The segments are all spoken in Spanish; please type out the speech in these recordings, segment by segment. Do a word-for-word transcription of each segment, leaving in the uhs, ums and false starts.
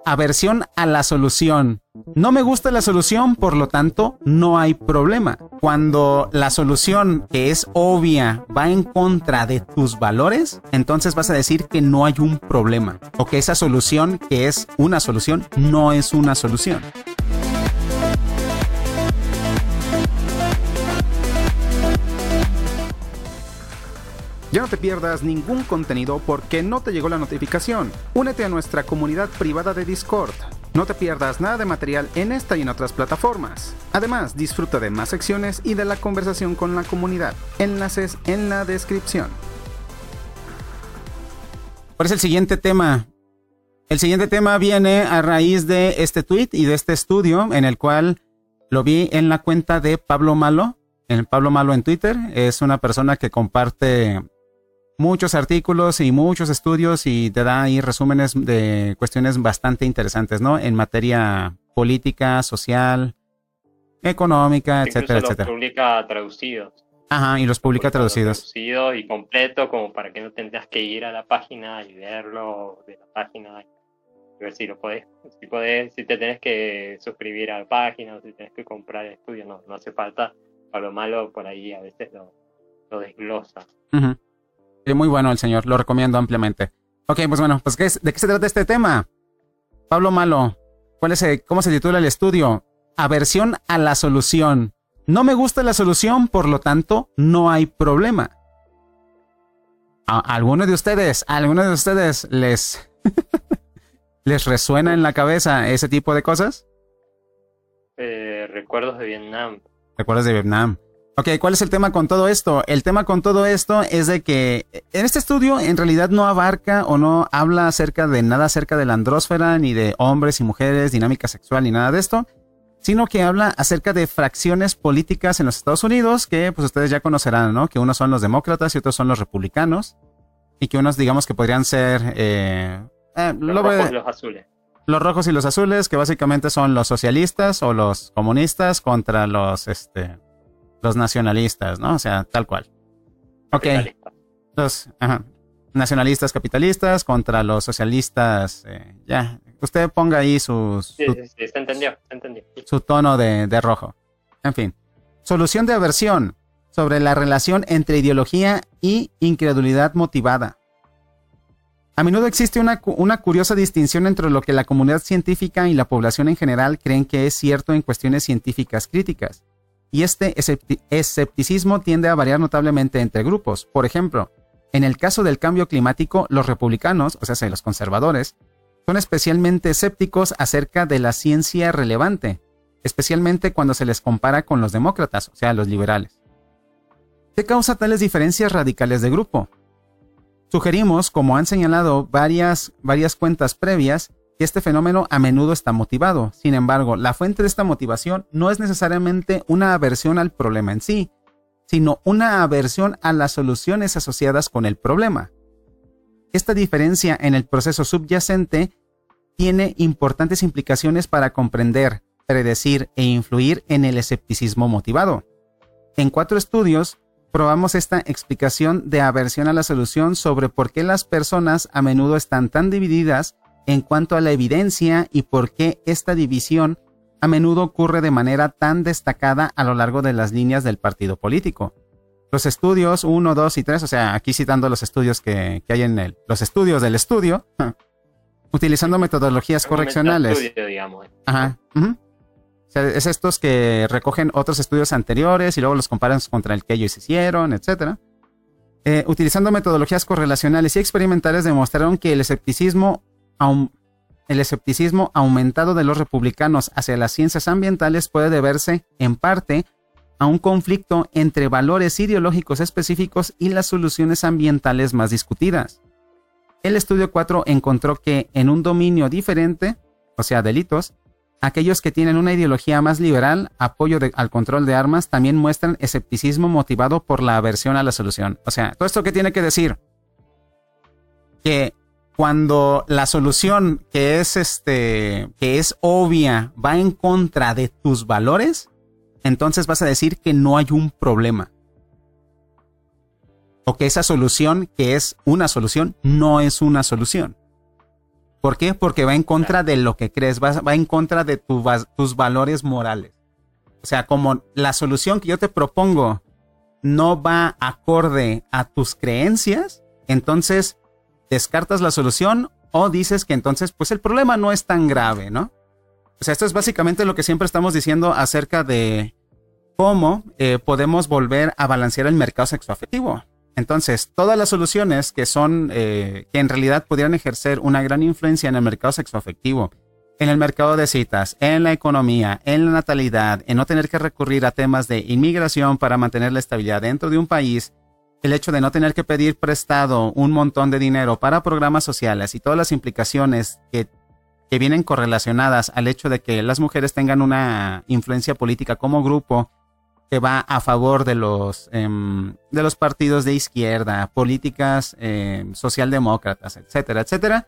Aversión a la solución. No me gusta la solución, por lo tanto, no hay problema. Cuando la solución, que es obvia, va en contra de tus valores, entonces vas a decir que no hay un problema. O que esa solución, que es una solución, no es una solución. Ya no te pierdas ningún contenido porque no te llegó la notificación. Únete a nuestra comunidad privada de Discord. No te pierdas nada de material en esta y en otras plataformas. Además, disfruta de más secciones y de la conversación con la comunidad. Enlaces en la descripción. ¿Cuál es el siguiente tema? El siguiente tema viene a raíz de este tweet y de este estudio en el cual lo vi en la cuenta de Pablo Malo. En Pablo Malo en Twitter. Es una persona que comparte muchos artículos y muchos estudios y te da ahí resúmenes de cuestiones bastante interesantes, ¿no? En materia política, social, económica, Incluso etcétera, los etcétera. publica traducidos. Ajá, y los publica traducidos. Traducido y completo, como para que no tendrás que ir a la página y verlo de la página. Y ver si lo podés, si podés, si te tenés que suscribir a la página o si tenés que comprar el estudio, no, no hace falta. A lo malo por ahí a veces lo, lo desglosa. Uh-huh. Sí, muy bueno el señor, lo recomiendo ampliamente. Ok, pues bueno, pues ¿qué es, ¿de qué se trata este tema? Pablo Malo, ¿cuál es el, ¿cómo se titula el estudio? Aversión a la solución. No me gusta la solución, por lo tanto, no hay problema. ¿A alguno de ustedes, a alguno de ustedes les, les resuena en la cabeza ese tipo de cosas? Eh, recuerdos de Vietnam. Recuerdos de Vietnam. Ok, ¿cuál es el tema con todo esto? El tema con todo esto es de que en este estudio en realidad no abarca o no habla acerca de nada acerca de la andrósfera, ni de hombres y mujeres, dinámica sexual, ni nada de esto, sino que habla acerca de fracciones políticas en los Estados Unidos que pues ustedes ya conocerán, ¿no? Que unos son los demócratas y otros son los republicanos y que unos digamos que podrían ser... Eh, eh, los lo rojos ve, y los azules. Los rojos y los azules, que básicamente son los socialistas o los comunistas contra los... este los nacionalistas, ¿no? O sea, tal cual. Ok. Los ajá, nacionalistas capitalistas contra los socialistas. Eh, ya. Usted ponga ahí su, su, sí, sí, sí, se entendió, se entendió. su tono de, de rojo. En fin. Solución de aversión sobre la relación entre ideología y incredulidad motivada. A menudo existe una, una curiosa distinción entre lo que la comunidad científica y la población en general creen que es cierto en cuestiones científicas críticas. Y este escepticismo tiende a variar notablemente entre grupos. Por ejemplo, en el caso del cambio climático, los republicanos, o sea, los conservadores, son especialmente escépticos acerca de la ciencia relevante, especialmente cuando se les compara con los demócratas, o sea, los liberales. ¿Qué causa tales diferencias radicales de grupo? Sugerimos, como han señalado varias, varias cuentas previas, que este fenómeno a menudo está motivado. Sin embargo, la fuente de esta motivación no es necesariamente una aversión al problema en sí, sino una aversión a las soluciones asociadas con el problema. Esta diferencia en el proceso subyacente tiene importantes implicaciones para comprender, predecir e influir en el escepticismo motivado. En cuatro estudios, probamos esta explicación de aversión a la solución sobre por qué las personas a menudo están tan divididas en cuanto a la evidencia y por qué esta división a menudo ocurre de manera tan destacada a lo largo de las líneas del partido político. Los estudios uno, dos y tres, o sea, aquí citando los estudios que, que hay en el, los estudios del estudio, utilizando metodologías correccionales. Estudio, digamos. Ajá. Uh-huh. O sea, es estos que recogen otros estudios anteriores y luego los comparan contra el que ellos hicieron, etcétera. Eh, utilizando metodologías correlacionales y experimentales demostraron que el escepticismo El escepticismo aumentado de los republicanos hacia las ciencias ambientales puede deberse, en parte, a un conflicto entre valores ideológicos específicos y las soluciones ambientales más discutidas. El estudio cuatro encontró que en un dominio diferente, o sea, delitos, aquellos que tienen una ideología más liberal, apoyo de, al control de armas, también muestran escepticismo motivado por la aversión a la solución. O sea, ¿todo esto qué tiene que decir? Que cuando la solución que es este que es obvia va en contra de tus valores, entonces vas a decir que no hay un problema. O que esa solución que es una solución no es una solución. ¿Por qué? Porque va en contra de lo que crees, va, va en contra de tu, tus valores morales. O sea, como la solución que yo te propongo no va acorde a tus creencias, entonces descartas la solución o dices que entonces pues el problema no es tan grave, ¿no? O sea, esto es básicamente lo que siempre estamos diciendo acerca de cómo eh, podemos volver a balancear el mercado sexoafectivo. Entonces, todas las soluciones que son, eh, que en realidad pudieran ejercer una gran influencia en el mercado sexoafectivo, en el mercado de citas, en la economía, en la natalidad, en no tener que recurrir a temas de inmigración para mantener la estabilidad dentro de un país, el hecho de no tener que pedir prestado un montón de dinero para programas sociales y todas las implicaciones que que vienen correlacionadas al hecho de que las mujeres tengan una influencia política como grupo que va a favor de los, eh, de los partidos de izquierda, políticas eh, socialdemócratas, etcétera, etcétera.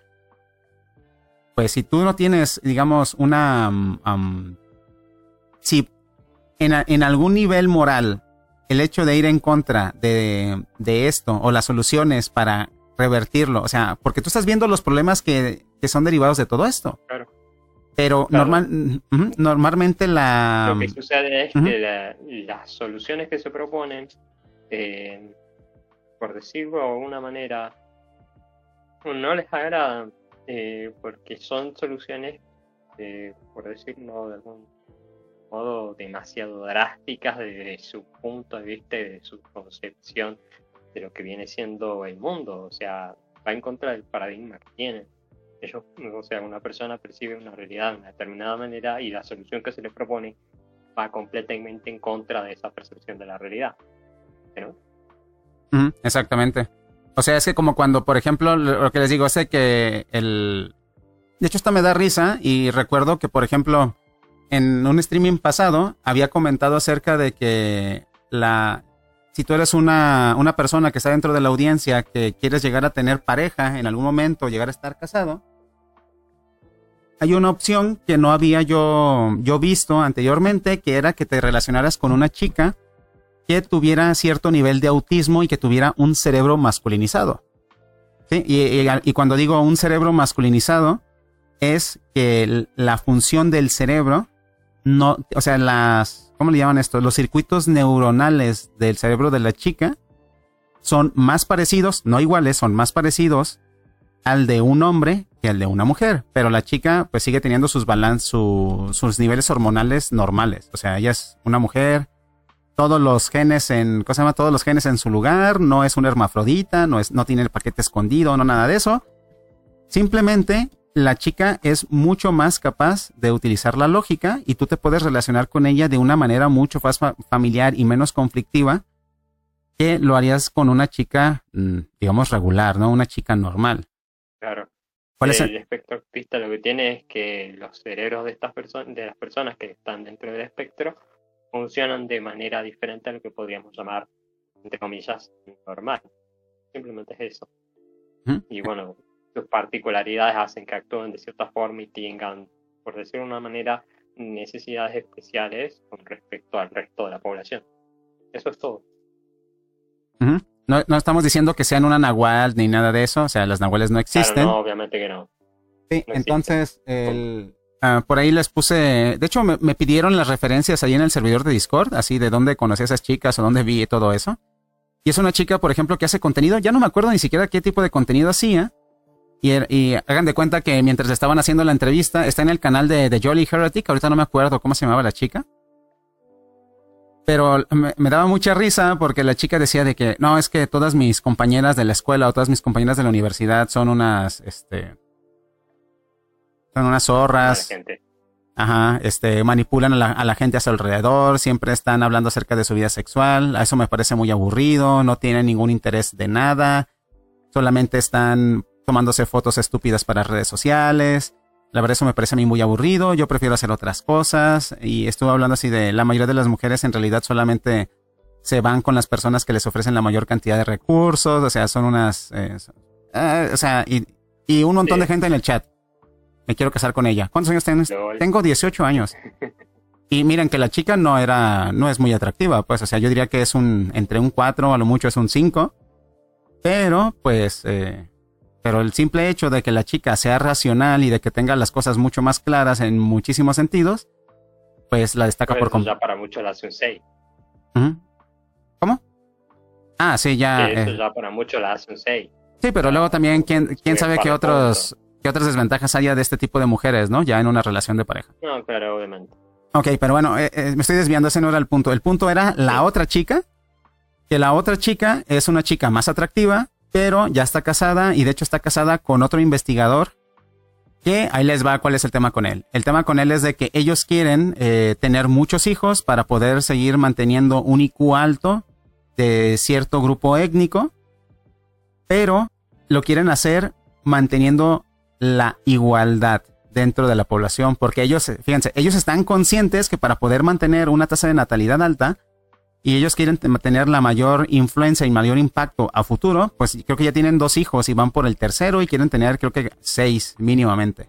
Pues si tú no tienes, digamos, una... Um, si en, en algún nivel moral el hecho de ir en contra de, de esto o las soluciones para revertirlo, o sea, porque tú estás viendo los problemas que, que son derivados de todo esto. Claro. Pero claro. Normal, uh, normalmente la... Lo que sucede es uh-huh. que la, las soluciones que se proponen, eh, por decirlo de alguna manera, no les agradan, eh, porque son soluciones, eh, por decirlo de algún modo, demasiado drásticas desde su punto de vista y de su concepción de lo que viene siendo el mundo. O sea, va en contra del paradigma que tienen ellos. O sea, una persona percibe una realidad de una determinada manera y la solución que se le propone va completamente en contra de esa percepción de la realidad, ¿no? Mm, exactamente. O sea, es que como cuando, por ejemplo, lo que les digo es que el... De hecho, esto me da risa y recuerdo que, por ejemplo, en un streaming pasado había comentado acerca de que la... Si tú eres una, una persona que está dentro de la audiencia que quieres llegar a tener pareja en algún momento, llegar a estar casado, hay una opción que no había yo, yo visto anteriormente, que era que te relacionaras con una chica que tuviera cierto nivel de autismo y que tuviera un cerebro masculinizado. ¿Sí? Y, y, y cuando digo un cerebro masculinizado, es que la función del cerebro, no, o sea, las... ¿Cómo le llaman esto? Los circuitos neuronales del cerebro de la chica son más parecidos, no iguales, son más parecidos al de un hombre que al de una mujer. Pero la chica pues sigue teniendo sus balance, su, sus niveles hormonales normales. O sea, ella es una mujer, todos los genes en, ¿cómo se llama? Todos los genes en su lugar, no es una hermafrodita, no es, no tiene el paquete escondido, no nada de eso. Simplemente la chica es mucho más capaz de utilizar la lógica y tú te puedes relacionar con ella de una manera mucho más fa- familiar y menos conflictiva que lo harías con una chica, digamos, regular, ¿no? Una chica normal. Claro. ¿Cuál es el, el espectro autista lo que tiene es que los cerebros de estas personas, de las personas que están dentro del espectro, funcionan de manera diferente a lo que podríamos llamar, entre comillas, normal. Simplemente es eso. ¿Mm? Y bueno, sus particularidades hacen que actúen de cierta forma y tengan, por decirlo de una manera, necesidades especiales con respecto al resto de la población. Eso es todo. Uh-huh. No, no estamos diciendo que sean una nahual ni nada de eso, o sea, las nahuales no existen. Claro, no, obviamente que no. Sí, no entonces, el, uh, por ahí les puse, de hecho me, me pidieron las referencias ahí en el servidor de Discord, así de dónde conocí a esas chicas o dónde vi todo eso. Y es una chica, por ejemplo, que hace contenido, ya no me acuerdo ni siquiera qué tipo de contenido hacía. Y, y hagan de cuenta que mientras estaban haciendo la entrevista, está en el canal de, de Jolly Heretic, ahorita no me acuerdo cómo se llamaba la chica. Pero me, me daba mucha risa porque la chica decía de que, no, es que todas mis compañeras de la escuela o todas mis compañeras de la universidad son unas, este, son unas zorras. Ajá, este, manipulan a la, a la gente a su alrededor, siempre están hablando acerca de su vida sexual, a eso me parece muy aburrido, no tienen ningún interés de nada, solamente están tomándose fotos estúpidas para redes sociales. La verdad eso me parece a mí muy aburrido, yo prefiero hacer otras cosas. Y estuve hablando así de la mayoría de las mujeres en realidad solamente se van con las personas que les ofrecen la mayor cantidad de recursos, o sea, son unas... Eh, eh, o sea, y, y un montón sí. de gente en el chat. Me quiero casar con ella. ¿Cuántos años tienes? No, tengo dieciocho años. Y miren que la chica no era, no es muy atractiva, pues, o sea, yo diría que es un, entre un cuatro, a lo mucho es un cinco. Pero, pues, eh, Pero el simple hecho de que la chica sea racional y de que tenga las cosas mucho más claras en muchísimos sentidos, pues la destaca Pero por eso ya completo. para muchos la hace un seis. Ujú. ¿Cómo? Ah, sí, ya. Que eso eh, ya para muchos la hace un seis. Sí, pero luego también, ¿quién, quién Sube sabe un par qué de otros, qué otras desventajas haya de este tipo de mujeres, ¿no? Ya en una relación de pareja. No, claro, obviamente. Ok, pero bueno, eh, eh, me estoy desviando, ese no era el punto. El punto era la Sí. otra chica, que la otra chica es una chica más atractiva, pero ya está casada y de hecho está casada con otro investigador que ahí les va cuál es el tema con él. El tema con él es de que ellos quieren eh, tener muchos hijos para poder seguir manteniendo un I Q alto de cierto grupo étnico, pero lo quieren hacer manteniendo la igualdad dentro de la población, porque ellos, fíjense, ellos están conscientes que para poder mantener una tasa de natalidad alta y ellos quieren tener la mayor influencia y mayor impacto a futuro, pues creo que ya tienen dos hijos y van por el tercero y quieren tener creo que seis mínimamente.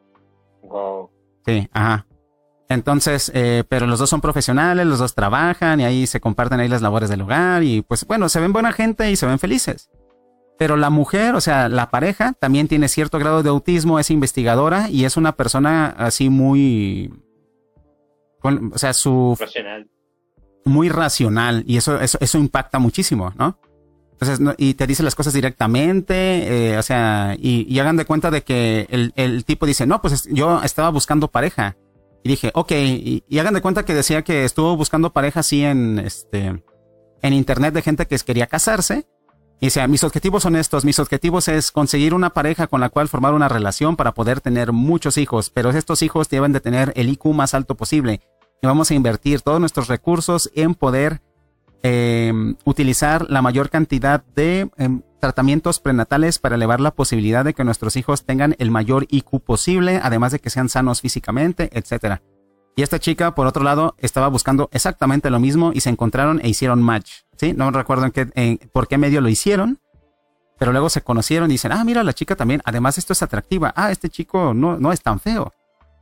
Wow. Sí, ajá. Entonces, eh, pero los dos son profesionales, los dos trabajan y ahí se comparten ahí las labores del hogar y pues bueno, se ven buena gente y se ven felices. Pero la mujer, o sea, la pareja también tiene cierto grado de autismo, es investigadora y es una persona así muy, con- o sea, su Racional. muy racional y eso, eso, eso impacta muchísimo, ¿no? Entonces, no- y te dice las cosas directamente, eh, o sea, y, y hagan de cuenta de que el, el tipo dice, no, pues es- yo estaba buscando pareja. Y dije, ok, y, y hagan de cuenta que decía que estuvo buscando pareja así en, este, en internet de gente que quería casarse. Y decía, mis objetivos son estos, mis objetivos es conseguir una pareja con la cual formar una relación para poder tener muchos hijos, pero estos hijos deben de tener el I Q más alto posible. Y vamos a invertir todos nuestros recursos en poder eh, utilizar la mayor cantidad de eh, tratamientos prenatales para elevar la posibilidad de que nuestros hijos tengan el mayor I Q posible, además de que sean sanos físicamente, etcétera. Y esta chica, por otro lado, estaba buscando exactamente lo mismo y se encontraron e hicieron match, ¿sí? No recuerdo en qué, en, por qué medio lo hicieron, pero luego se conocieron y dicen, ah, mira, la chica también, además esto es atractiva, ah, este chico no, no es tan feo.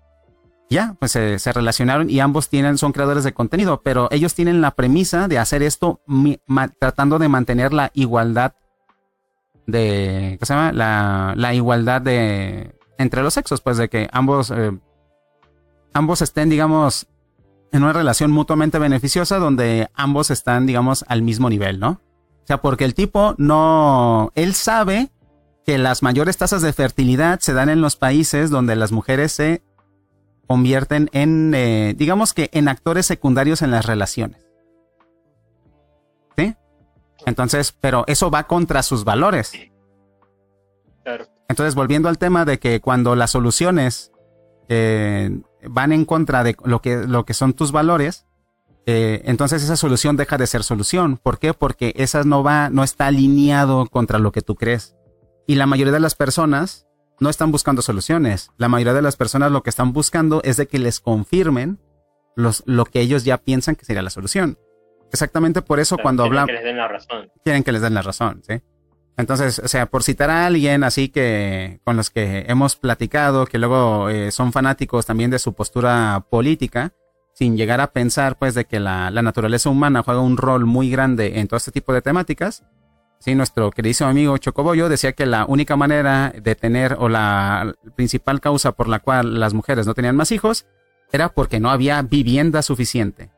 Ya, pues se, se relacionaron y ambos tienen, son creadores de contenido, pero ellos tienen la premisa de hacer esto mi, ma, tratando de mantener la igualdad de, ¿qué se llama? La, la igualdad de entre los sexos, pues de que ambos, eh, ambos estén, digamos, en una relación mutuamente beneficiosa donde ambos están, digamos, al mismo nivel, ¿no? O sea, porque el tipo no, él sabe que las mayores tasas de fertilidad se dan en los países donde las mujeres se convierten en, eh, digamos que en actores secundarios en las relaciones. ¿Sí? Entonces, pero eso va contra sus valores. Claro. Entonces, volviendo al tema de que cuando las soluciones eh, van en contra de lo que, lo que son tus valores, eh, entonces esa solución deja de ser solución. ¿Por qué? Porque esa no va, no está alineado contra lo que tú crees. Y la mayoría de las personas no están buscando soluciones. La mayoría de las personas lo que están buscando es de que les confirmen los, lo que ellos ya piensan que sería la solución. Exactamente por eso O sea, cuando quieren hablamos... que les den la razón. Quieren que les den la razón, ¿sí? Entonces, o sea, por citar a alguien así que con los que hemos platicado, que luego eh, son fanáticos también de su postura política, sin llegar a pensar pues de que la, la naturaleza humana juega un rol muy grande en todo este tipo de temáticas. Sí, nuestro queridísimo amigo Chocobollo decía que la única manera de tener o la principal causa por la cual las mujeres no tenían más hijos era porque no había vivienda suficiente.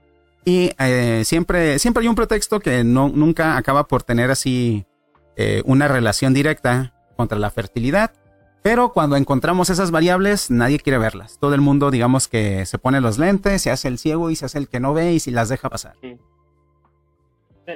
Y eh, siempre, siempre hay un pretexto que no, nunca acaba por tener así eh, una relación directa contra la fertilidad. Pero cuando encontramos esas variables, nadie quiere verlas. Todo el mundo, digamos que se pone los lentes, se hace el ciego y se hace el que no ve y si las deja pasar. Sí. ¿Sí?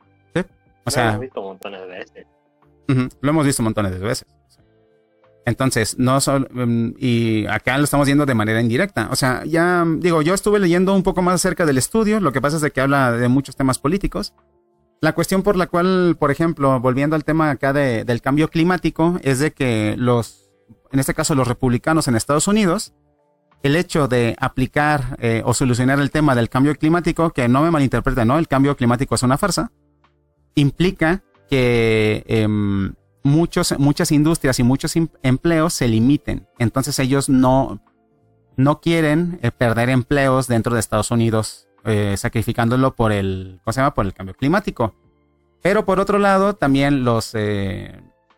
O Lo sea, hemos visto montones de veces. uh-huh, lo hemos visto montones de veces. Entonces, no solo, um, y acá lo estamos viendo de manera indirecta. O sea, ya digo, yo estuve leyendo un poco más acerca del estudio. Lo que pasa es de que habla de muchos temas políticos. La cuestión por la cual, por ejemplo, volviendo al tema acá de, del cambio climático, es de que los, en este caso los republicanos en Estados Unidos, el hecho de aplicar eh, o solucionar el tema del cambio climático, que no me malinterpreten, ¿no? El cambio climático es una farsa, implica que eh, muchos, muchas industrias y muchos em- empleos se limiten. Entonces ellos no, no quieren eh, perder empleos dentro de Estados Unidos, eh, sacrificándolo por el, ¿cómo se llama? Por el cambio climático. Pero por otro lado, también los, eh,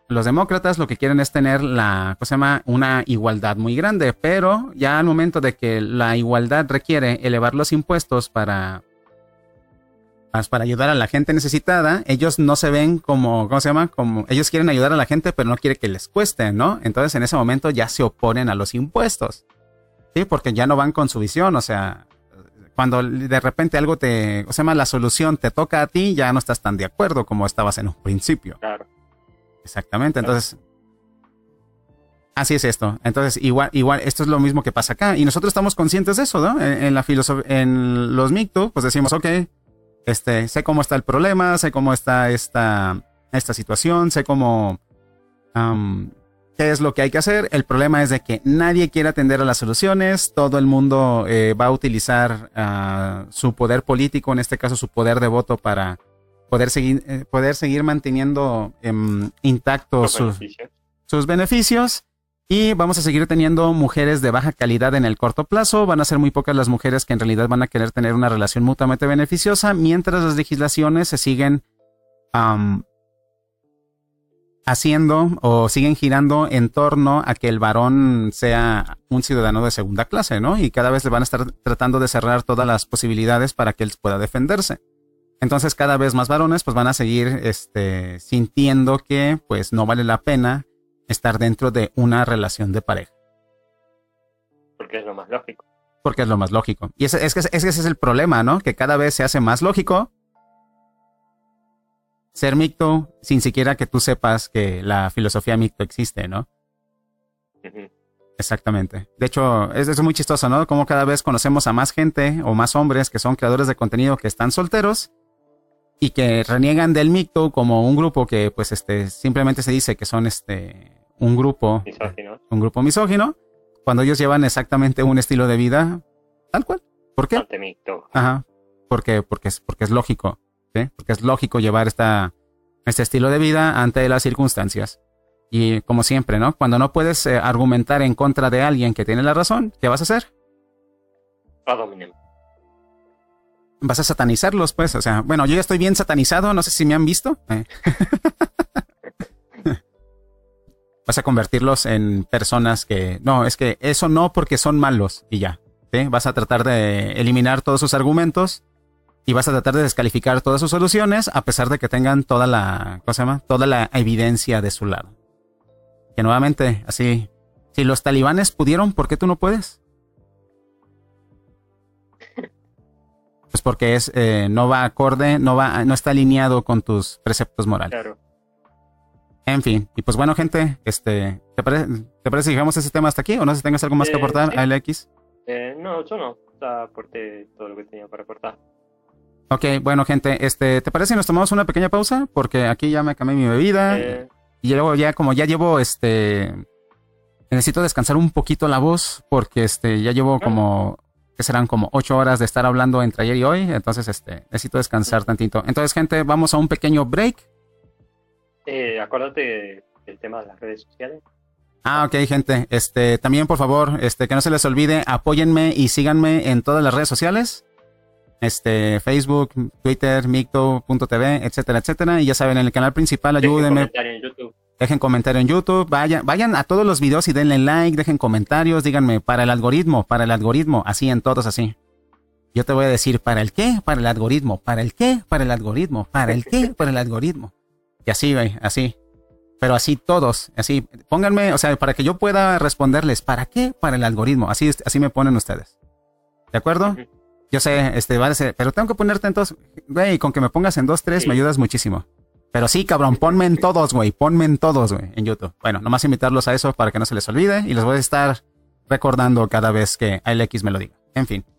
los demócratas lo que quieren es tener la, ¿cómo se llama? Una igualdad muy grande, pero ya al momento de que la igualdad requiere elevar los impuestos para, para ayudar a la gente necesitada, ellos no se ven como, ¿cómo se llama? Como, ellos quieren ayudar a la gente, pero no quieren que les cueste, ¿no? Entonces en ese momento ya se oponen a los impuestos, ¿sí? Porque ya no van con su visión, o sea, cuando de repente algo te, o sea, la solución te toca a ti, ya no estás tan de acuerdo como estabas en un principio. Claro. Exactamente, entonces, así es esto. Entonces, igual, igual, esto es lo mismo que pasa acá. Y nosotros estamos conscientes de eso, ¿no? En, en la filosof- en los Micto, pues decimos, ok, este, sé cómo está el problema, sé cómo está esta, esta situación, sé cómo, um, qué es lo que hay que hacer. El problema es de que nadie quiere atender a las soluciones. Todo el mundo eh, va a utilizar uh, su poder político, en este caso su poder de voto, para poder seguir, eh, poder seguir manteniendo eh, intactos sus beneficios. sus beneficios. Y vamos a seguir teniendo mujeres de baja calidad en el corto plazo. Van a ser muy pocas las mujeres que en realidad van a querer tener una relación mutuamente beneficiosa, mientras las legislaciones se siguen um, haciendo o siguen girando en torno a que el varón sea un ciudadano de segunda clase, ¿no? Y cada vez le van a estar tratando de cerrar todas las posibilidades para que él pueda defenderse. Entonces cada vez más varones pues van a seguir este, sintiendo que pues no vale la pena estar dentro de una relación de pareja. Porque es lo más lógico. Porque es lo más lógico. Y ese, es que ese, ese es el problema, ¿no? Que cada vez se hace más lógico ser micto sin siquiera que tú sepas que la filosofía micto existe, ¿no? Uh-huh. Exactamente. De hecho, es, es muy chistoso, ¿no? Como cada vez conocemos a más gente o más hombres que son creadores de contenido que están solteros y que reniegan del micto como un grupo que, pues, este, simplemente se dice que son, este, un grupo, misógino. un grupo misógino, cuando ellos llevan exactamente un estilo de vida tal cual. ¿Por qué? Micto. Ajá. Porque, porque es, porque es lógico. ¿Sí? Porque es lógico llevar esta, este estilo de vida ante las circunstancias. Y como siempre, ¿no? Cuando no puedes eh, argumentar en contra de alguien que tiene la razón, ¿qué vas a hacer? Ad hominem. Vas a satanizarlos, pues. O sea, bueno, yo ya estoy bien satanizado, no sé si me han visto. Eh. Vas a convertirlos en personas que... No, es que eso no, porque son malos y ya. ¿Sí? Vas a tratar de eliminar todos sus argumentos. Y vas a tratar de descalificar todas sus soluciones a pesar de que tengan toda la, ¿cómo se llama? Toda la evidencia de su lado. Que nuevamente, así, si los talibanes pudieron, ¿por qué tú no puedes? Pues porque es, eh, no va acorde, no va, no está alineado con tus preceptos morales. Claro. En fin, y pues bueno, gente, este, ¿te parece, ¿te parece que dejamos ese tema hasta aquí? ¿O no sé si tengas algo más eh, que aportar, sí. A L X? Eh, no, yo no. Ya aporté todo lo que tenía para aportar. Ok, bueno, gente, este, ¿te parece si nos tomamos una pequeña pausa? Porque aquí ya me cambié mi bebida. Eh, y luego ya, como ya llevo, este... Necesito descansar un poquito la voz. Porque, este, ya llevo como... Que serán como ocho horas de estar hablando entre ayer y hoy. Entonces, este, necesito descansar tantito. Entonces, gente, vamos a un pequeño break. eh, acuérdate del tema de las redes sociales. Ah, ok, gente. Este, también, por favor, este, que no se les olvide, apóyenme y síganme en todas las redes sociales. Este, Facebook, Twitter, micto punto t v, etcétera, etcétera. Y ya saben, en el canal principal, ayúdenme. Dejen comentario en YouTube. Dejen comentario en YouTube. Vayan, vayan a todos los videos y denle like, dejen comentarios, díganme, para el algoritmo, para el algoritmo, así en todos así. Yo te voy a decir, ¿para el qué? Para el algoritmo. ¿Para el qué? Para el algoritmo. ¿Para el qué? Para el algoritmo. Y así, güey, así. Pero así todos, así. Pónganme, o sea, para que yo pueda responderles, ¿para qué? Para el algoritmo. Así, así me ponen ustedes. ¿De acuerdo? Uh-huh. Yo sé, este, vale, pero tengo que ponerte en todos, güey, con que me pongas en dos, tres, sí. Me ayudas muchísimo. Pero sí, cabrón, ponme en todos, güey, ponme en todos, güey, en YouTube. Bueno, nomás invitarlos a eso para que no se les olvide y les voy a estar recordando cada vez que A L X me lo diga. En fin.